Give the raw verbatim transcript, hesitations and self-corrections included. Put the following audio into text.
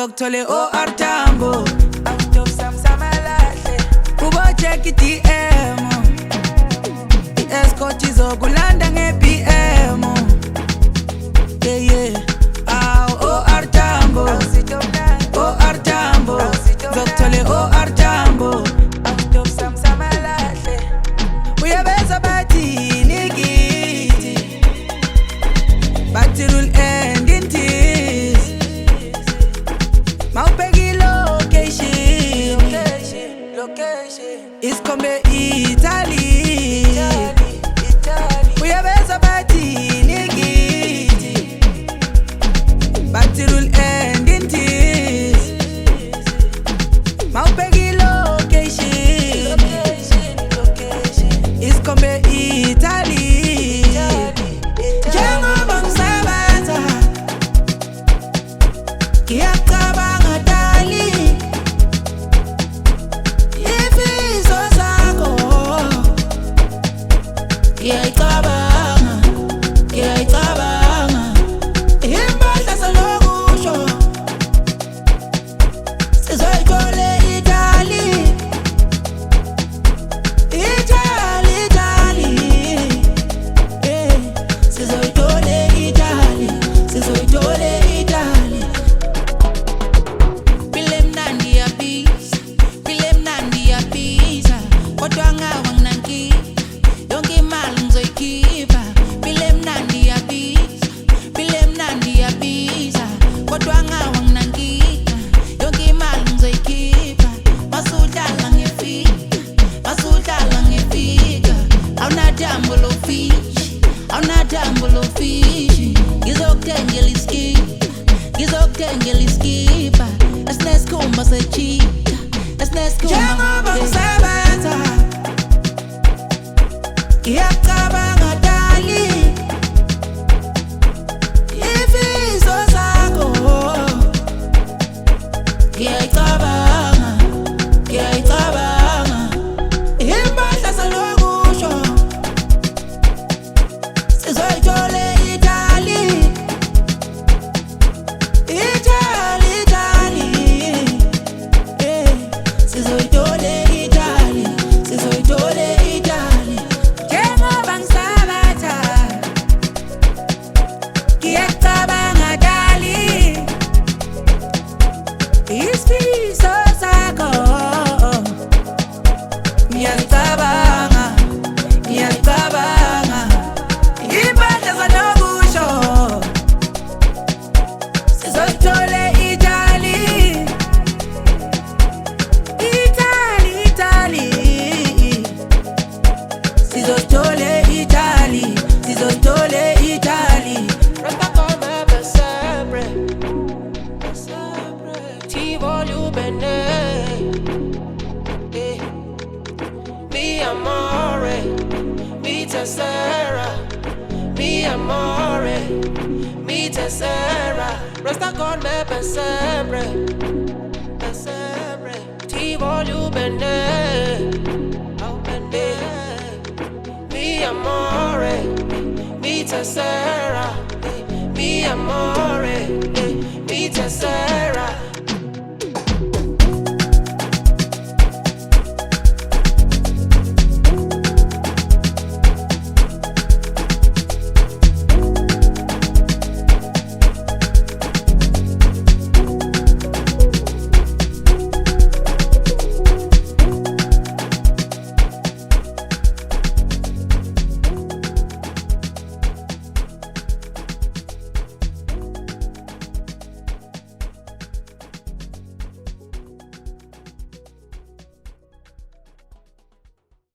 Zoktole o Artambo Out of Samsamalahle Kubo check D M I-escort izokulanda nge-B M Yeah yeah Aw o Artambo O Artambo Zoktole o Artambo Out of Samsamalahle Uyabeza bathi nikiti Bathi rule end in tears Maupegi location Iskombe Italy Uyabeza bathi nikiti Bathi rule end in tears Maupegi location Iskombe Italy Njengoba ngisebenza ngiyacabanga dali ifiso zakho ngiyayicabanga ngiyayicabanga impahla salokusho sizoyithola Italy Italy Italy eh sizoyithola Italy sizoyithola Italy Bile mnandi yapisa Bile mnandi yapisa Kodwa ngawa nginanki Yonke imali ngizoyikhipha Bile mnandi yapisa Bile mnandi yapisa Kodwa ngawa nginanki Yonke imali ngizoyikhipha Masudlala ngifika Masudlala ngifika Awunadambo lofishi Awunadambo lofishi Ngizokuthengela iskipa Ngizokuthengela iskipa Esineskhumba sechita Esineskhumba Njengoba ngisebenza ngiyacabanga dali ifiso zakho ngiyayicabanga ngiyayicabanga impahla salokusho sizoyithola Italy Italy Italy eh sizoyithola Italy sizoyithola Italy Njengoba ngisebenza ngiyacabanga dali isifiso sakho ngiyacabanga ngiyacabanga impahla zalokusho sizoyithola Italy Italy Italy sizoyithola Italy sizoyithola Italy Resta come per sempre Ti voglio bene eh. Mi amore Mi tesera Mi amore Mi tesera Resta con me per sempre Per sempre Ti voglio bene Oh bene Mi amore Mi tesera Mi amore